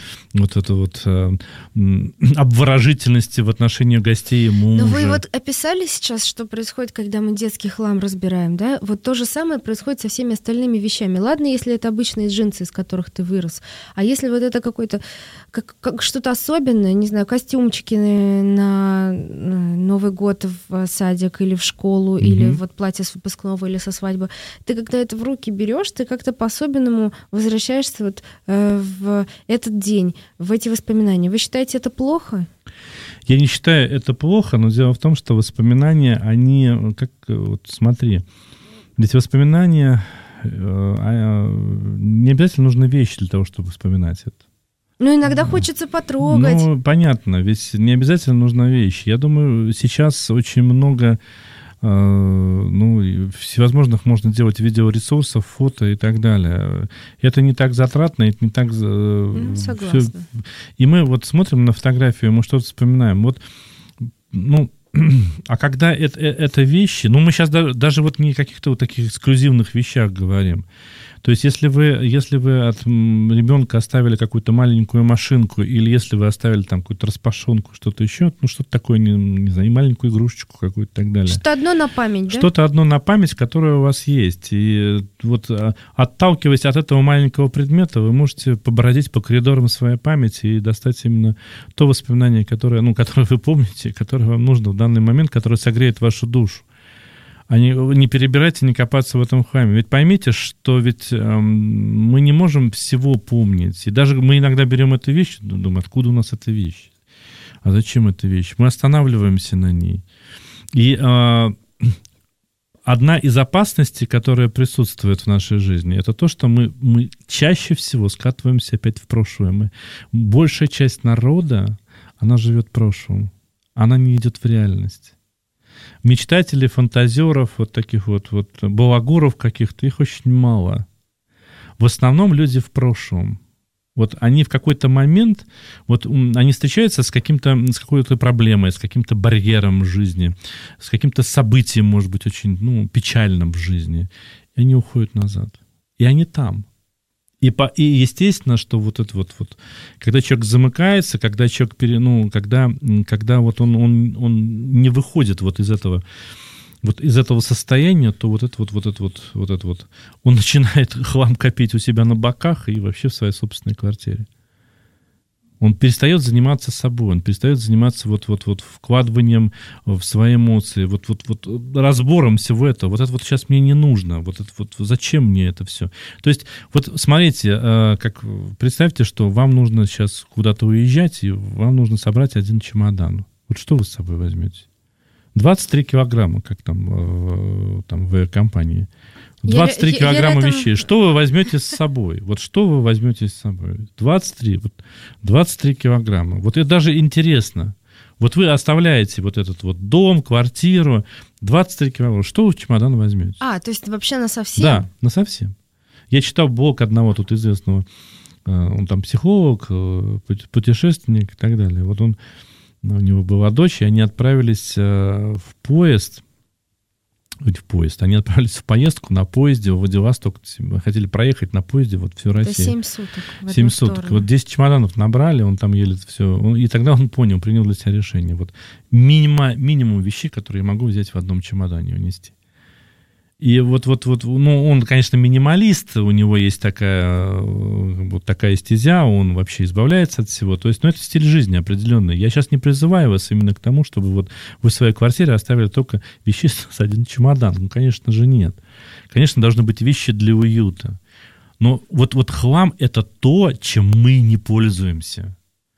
обворожительности в отношении гостей и мужа. Но вы вот описали сейчас, что происходит, когда мы детский хлам разбираем, да? Вот то же самое происходит со всеми остальными вещами. Ладно, если это обычные джинсы, из которых ты вырос, а если вот это какой-то как что-то особенное, не знаю, костюмчики на Новый год в садик или в школу, или вот платье с выпускного, или со свадьбы. Ты когда это в руки берешь, ты как-то по-особенному возвращаешься вот в этот день, в эти воспоминания. Вы считаете это плохо? Я не считаю это плохо, но дело в том, что воспоминания, они, как, вот смотри, ведь воспоминания, не обязательно нужны вещи для того, чтобы вспоминать это. Ну, иногда хочется потрогать. Ну, понятно, ведь не обязательно нужна вещь. Я думаю, сейчас очень много всевозможных можно делать видеоресурсов, фото и так далее. Это не так затратно, это не так... Согласна. Всё. И мы вот смотрим на фотографию, мы что-то вспоминаем. Вот, а когда это вещи... мы сейчас даже вот не о каких-то вот таких эксклюзивных вещах говорим. То есть если вы от ребенка оставили какую-то маленькую машинку, или если вы оставили там какую-то распашонку, что-то еще, что-то такое, не знаю, и маленькую игрушечку какую-то и так далее. Что-то одно на память, да? Что-то одно на память, которое у вас есть. И вот отталкиваясь от этого маленького предмета, вы можете побродить по коридорам своей памяти и достать именно то воспоминание, которое вы помните, которое вам нужно в данный момент, которое согреет вашу душу. Не перебирайте, не копаться в этом хламе. Ведь поймите, что мы не можем всего помнить. И даже мы иногда берем эту вещь, думаем, откуда у нас эта вещь? А зачем эта вещь? Мы останавливаемся на ней. И одна из опасностей, которая присутствует в нашей жизни, это то, что мы чаще всего скатываемся опять в прошлое. Большая часть народа, она живет в прошлом. Она не идет в реальность. Мечтателей, фантазеров, вот таких вот балагуров каких-то, их очень мало. В основном люди в прошлом. Вот они в какой-то момент, они встречаются с какой-то проблемой, с каким-то барьером в жизни, с каким-то событием, может быть, очень печальным в жизни. И они уходят назад. И они там. И естественно, что когда человек замыкается, когда человек когда вот он не выходит из этого состояния, то он начинает хлам копить у себя на боках и вообще в своей собственной квартире. Он перестает заниматься собой, он перестает заниматься вкладыванием в свои эмоции, разбором всего этого. Это сейчас мне не нужно, зачем мне это все? То есть, смотрите, представьте, что вам нужно сейчас куда-то уезжать, и вам нужно собрать 1 чемодан. Что вы с собой возьмете? 23 килограмма, как там в авиакомпании. 23 килограмма вещей. Что вы возьмете с собой? Что вы возьмете с собой? 23 килограмма. Это даже интересно. Вы оставляете этот дом, квартиру, 23 килограмма. Что вы в чемодан возьмете? То есть вообще насовсем? Да, насовсем. Я читал блог одного тут известного, он там психолог, путешественник и так далее. У него была дочь, и они отправились в поезд. Они отправились в поездку на поезде в Владивосток. Хотели проехать на поезде всю Россию. Это 7 суток. 7 суток. 10 чемоданов набрали, он там еле все. И тогда он принял для себя решение. Минимум вещей, которые я могу взять в одном чемодане и унести. И он, конечно, минималист, у него есть такая стезя, он вообще избавляется от всего. То есть, это стиль жизни определенный. Я сейчас не призываю вас именно к тому, чтобы вы в своей квартире оставили только вещи с 1 чемодан. Конечно же, нет. Конечно, должны быть вещи для уюта. Но хлам — это то, чем мы не пользуемся.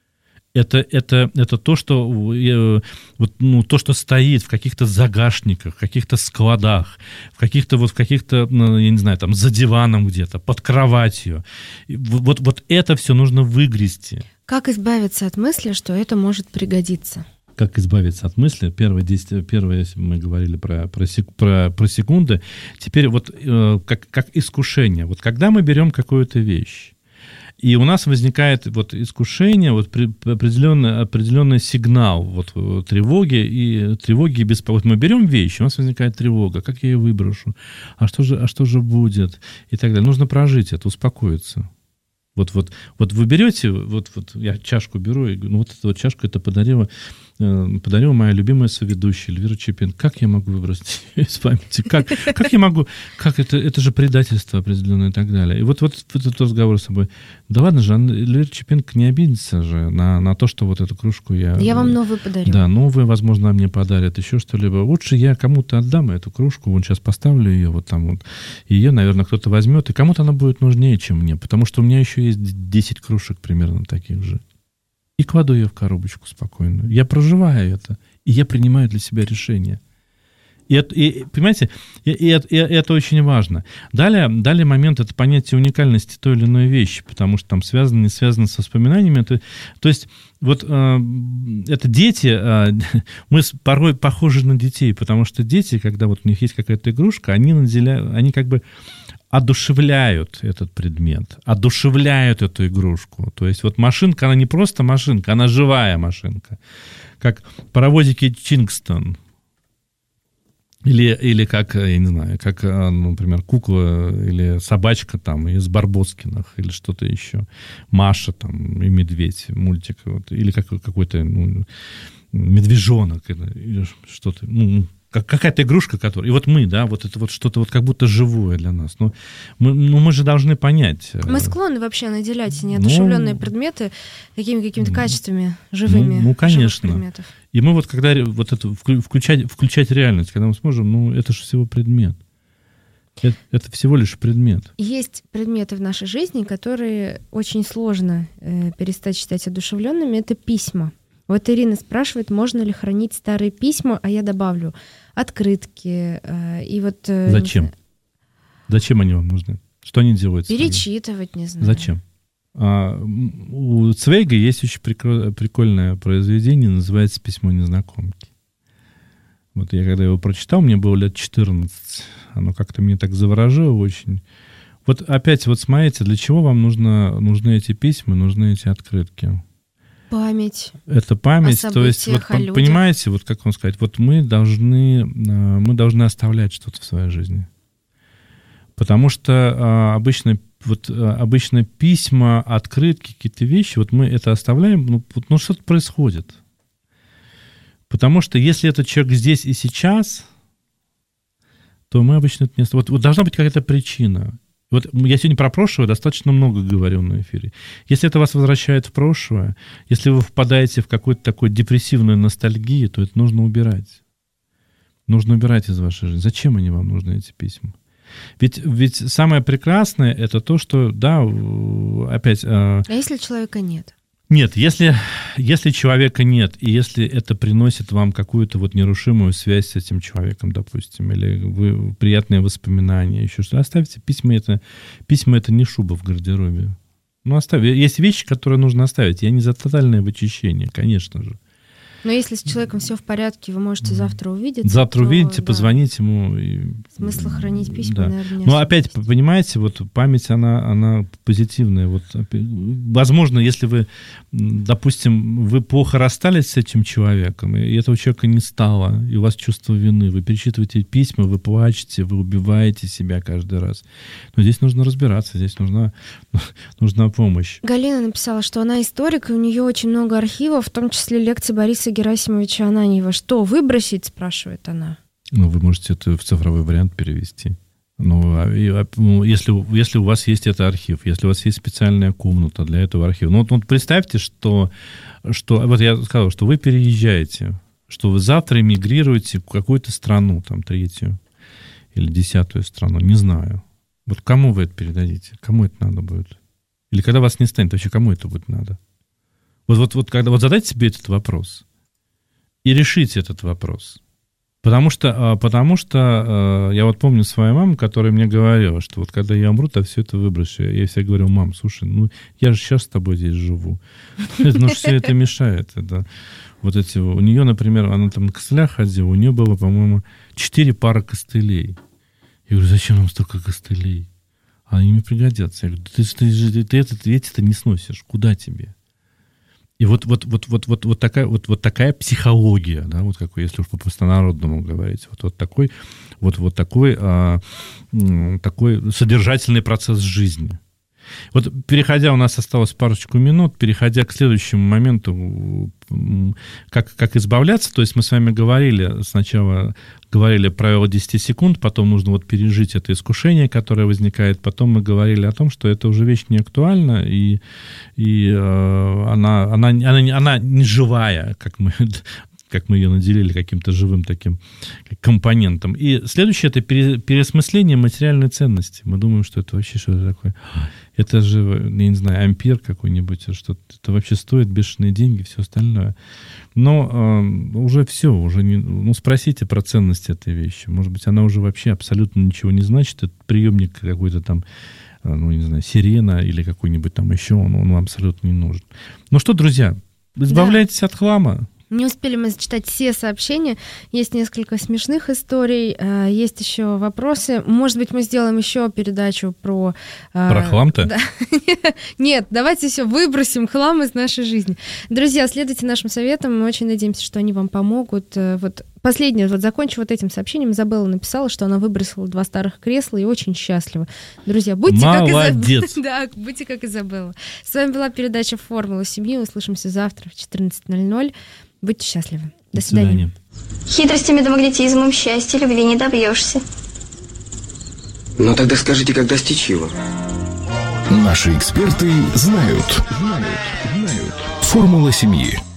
Это то, что то, что стоит в каких-то загашниках, в каких-то складах, в каких-то я не знаю, там за диваном где-то, под кроватью. Это все нужно выгрести. Как избавиться от мысли, что это может пригодиться? Как избавиться от мысли? Первое мы говорили про секунды. Теперь как искушение. Когда мы берем какую-то вещь, и у нас возникает искушение, определенный сигнал тревоги и беспокойства. Мы берем вещь, у нас возникает тревога. Как я ее выброшу? А что же будет? И так далее. Нужно прожить это, успокоиться. Вы берете, я чашку беру, и говорю, эту чашку это подарила подарила моя любимая соведущая Эльвира Чепенко. Как я могу выбросить из памяти? Как я могу? Как это же предательство определенное и так далее. И вот этот разговор с собой. Да ладно же, Эльвира Чепенко не обидится же на то, что вот эту кружку я... Я вам новую подарю. Да, новую, возможно, мне подарят, еще что-либо. Лучше я кому-то отдам эту кружку, вот сейчас поставлю ее вот там вот, и ее, наверное, кто-то возьмет, и кому-то она будет нужнее, чем мне, потому что у меня еще есть 10 кружек примерно таких же. И кладу ее в коробочку спокойно. Я проживаю это, и я принимаю для себя решение. И понимаете, это очень важно. Далее момент — это понятие уникальности той или иной вещи, потому что там не связано с воспоминаниями. То есть вот это дети, мы порой похожи на детей, потому что дети, когда вот у них есть какая-то игрушка, они как бы одушевляют этот предмет, одушевляют эту игрушку. То есть вот машинка, она не просто машинка, она живая машинка. Как паровозики Чингстон. Или как, я не знаю, как, например, кукла или собачка там из Барбоскиных, или что-то еще. Маша там и медведь, мультик. Вот, или какой-то медвежонок, или что-то. Какая-то игрушка, которая... И вот мы, да, вот это вот что-то вот как будто живое для нас. Но мы же должны понять... Мы склонны вообще наделять неодушевленные предметы какими-то качествами живыми. Ну, конечно. Предметов. И мы вот когда вот это включать реальность, когда мы сможем, это же всего предмет. Это всего лишь предмет. Есть предметы в нашей жизни, которые очень сложно перестать считать одушевленными. Это письма. Вот Ирина спрашивает, можно ли хранить старые письма, а я добавлю открытки. И вот, зачем? Зачем они вам нужны? Что они делают? Перечитывать, не знаю. Зачем? У Цвейга есть очень прикольное произведение, называется «Письмо незнакомки». Вот я когда его прочитал, мне было лет 14. Оно как-то меня так заворожило очень. Вот опять, вот смотрите, для чего вам нужны эти письма, нужны эти открытки? Память. Это память, то есть, вот, понимаете, вот как вам сказать, вот мы должны оставлять что-то в своей жизни. Потому что обычно письма, открытки, какие-то вещи, вот мы это оставляем, что-то происходит. Потому что если этот человек здесь и сейчас, то мы обычно это не оставляем. Вот должна быть какая-то причина. Вот я сегодня про прошлое достаточно много говорил на эфире. Если это вас возвращает в прошлое, если вы впадаете в какую-то такую депрессивную ностальгию, то это нужно убирать. Нужно убирать из вашей жизни. Зачем они вам нужны, эти письма? Ведь самое прекрасное — это то, что, да, опять... А если человека нет? Нет, если человека нет, и если это приносит вам какую-то вот нерушимую связь с этим человеком, допустим, или приятные воспоминания, еще что-то, оставьте. Письма это не шуба в гардеробе. Оставьте. Есть вещи, которые нужно оставить. Я не за тотальное вычищение, конечно же. Но если с человеком все в порядке, вы можете завтра увидеться. Завтра увидите, да. Позвонить ему. Смысла хранить письма, да. наверное, нет. Но опять, понимаете, вот память, она позитивная. Вот, возможно, если вы, допустим, вы плохо расстались с этим человеком, и этого человека не стало, и у вас чувство вины, вы перечитываете письма, вы плачете, вы убиваете себя каждый раз. Но здесь нужно разбираться, здесь нужна помощь. Галина написала, что она историк, и у нее очень много архивов, в том числе лекции Бориса Герасимовича Ананьева. Что выбросить, спрашивает она. Вы можете это в цифровой вариант перевести. Если у вас есть этот архив, если у вас есть специальная комната для этого архива. Вот представьте, что вот я сказал, что вы переезжаете, что вы завтра эмигрируете в какую-то страну, там, 3-ю или 10-ю страну, не знаю. Вот кому вы это передадите? Кому это надо будет? Или когда вас не станет, вообще кому это будет надо? Вот задайте себе этот вопрос и решите этот вопрос. Потому что я вот помню свою маму, которая мне говорила, что вот когда я умру, то все это выброшу. Я всегда говорил: мам, слушай, я же сейчас с тобой здесь живу. Все это мешает. Вот эти, у нее, например, она там на костылях ходила, у нее было, по-моему, 4 пары костылей. Я говорю: зачем нам столько костылей? Они мне пригодятся. Я говорю: ты эти-то не сносишь. Куда тебе? И вот такая психология, да, вот какой, если уж по-простонародному говорить, такой содержательный процесс жизни. Вот переходя, у нас осталось парочку минут, переходя к следующему моменту, как избавляться, то есть мы с вами говорили, сначала говорили правило 10 секунд, потом нужно вот пережить это искушение, которое возникает, потом мы говорили о том, что это уже вещь не актуальна, и она не живая, как мы ее наделили каким-то живым таким компонентом. И следующее — это переосмысление материальной ценности. Мы думаем, что это вообще что-то такое. Это же, я не знаю, ампер какой-нибудь, что это вообще стоит бешеные деньги, все остальное. Но уже все, уже не, спросите про ценность этой вещи. Может быть, она уже вообще абсолютно ничего не значит. Это приемник какой-то там, не знаю, сирена или какой-нибудь там еще, он вам абсолютно не нужен. Ну что, друзья, избавляйтесь от хлама. Не успели мы зачитать все сообщения. Есть несколько смешных историй, есть еще вопросы. Может быть, мы сделаем еще передачу про... Про хлам-то? Да. Нет, давайте все выбросим хлам из нашей жизни. Друзья, следуйте нашим советам. Мы очень надеемся, что они вам помогут. Вот последнее, вот закончу вот этим сообщением. Изабелла написала, что она выбросила 2 старых кресла и очень счастлива. Друзья, будьте как Изабелла. Да, будьте как Изабелла. С вами была передача «Формула семьи». Услышимся завтра в 14:00. Будьте счастливы. До свидания. Хитростями да магнетизмом счастья, любви не добьешься. Ну тогда скажите, как достичь его? Наши эксперты знают. Формула семьи.